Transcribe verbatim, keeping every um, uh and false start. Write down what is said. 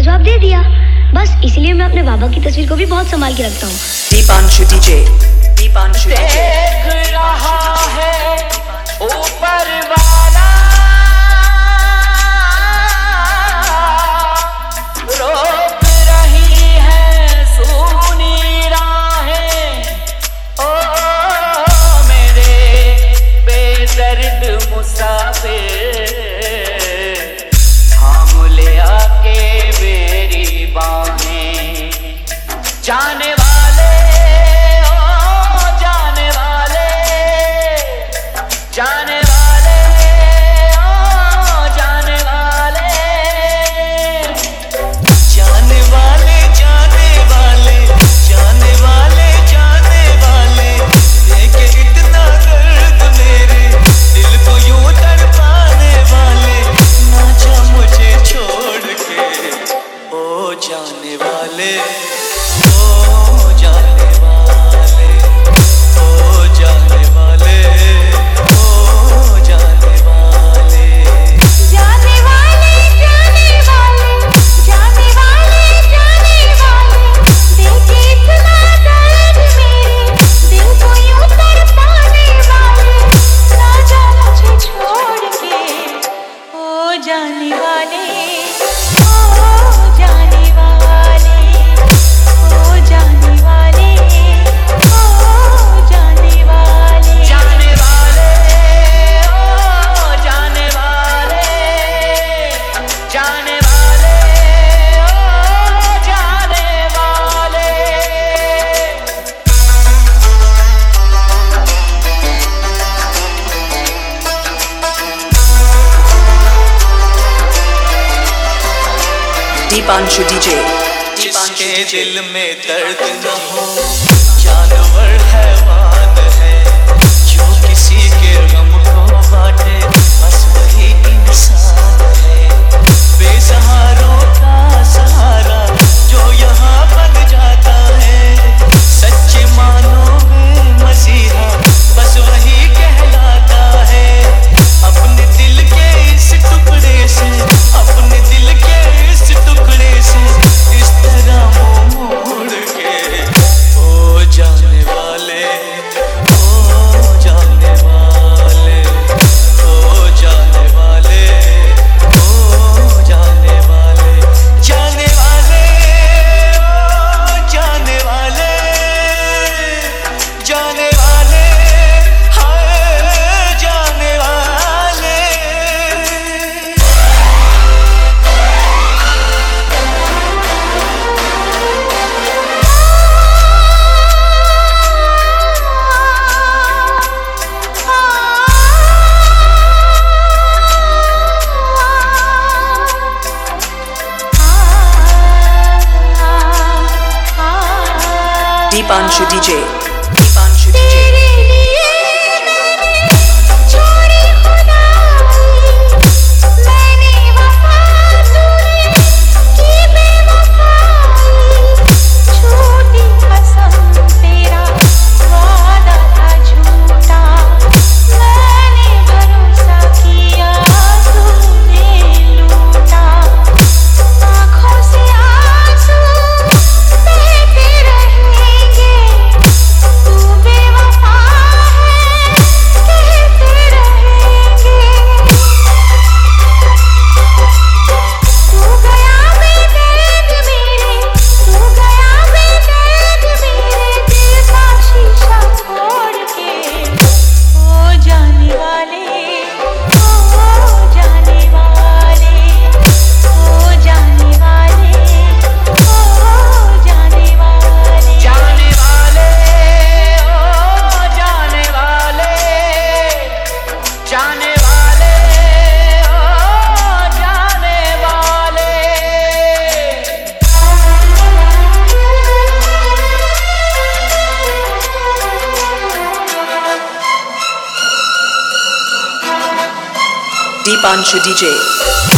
जवाब दे दिया। बस इसलिए मैं अपने बाबा की तस्वीर को भी बहुत संभाल के रखता हूँ। Deepanshu DJ, Deepanshu DJ. देख रहा है ऊपर वाला, रोक रही है सूनी राहें। ओ मेरे बेदर्द मुसाफिर, थाम ले आके मेरी बाहें। जाने वाले ओ जाने वाले, जाने वाले ओ जाने वाले, जाने वाले जाने वाले, जाने वाले जाने वाले। देखे इतना दर्द मेरे दिल को यूं तड़पाने वाले, ना जा मुझे छोड़ के ओ जाने वाले, ओ जाने वाले, ओ जाने वाले, ओ जाने वाले। जाने वाले जाने वाले, जाने वाले जाने वाले। देखे इतना दर्द मेरे दिल को यूं तड़पाने वाले, ना जा मुझे छोड़ के ओ जाने वाले, ओ जाने वाले, ओ जाने वाले, ओ जाने वाले। जाने वाले ओ जाने वाले, जाने वाले ओ जाने वाले। दीपांशु डीजे, जिसके दिल में दर्द न हो, जानवर हैवान है। जो किसी के गम को बांटे, बस वही इंसान है। बेसहारों का सहारा जो यहाँ बन जाता है, सच्चे मानों में मसीहा बस वही कहलाता है। अपने दिल के इस टुकड़े से, अपने दिल के इस टुकड़े से इस तरह मुंह मोड़ के ओ जाने वाले, ओ जाने वाले, ओ जाने वाले, ओ जाने वाले। जाने वाले ओ जाने वाले, जाने वाले हाय जाने वाले। Deepanshu DJ, Deepanshu DJ. तेरे लिए मैंने छोड़ी खुदाई, मैंने वफा तूने की बेवफाई। झूठी कसम तेरा वादा था झूठा, मैंने भरोसा किया तूने लूटा। आँखों से आंसू बहते रहेंगे, तू बेवफा है कहते रहेंगे। तू गया बेदर्द मेरे, तू गया बेदर्द मेरे दिल का शीशा तोड़ के ओ जाने वाले, ओ जाने वाले, ओ जाने वाले, ओ जाने वाले। जाने वाले ओ जाने वाले, जाने वाले ओ जाने वाले। दीपांशु डीजे।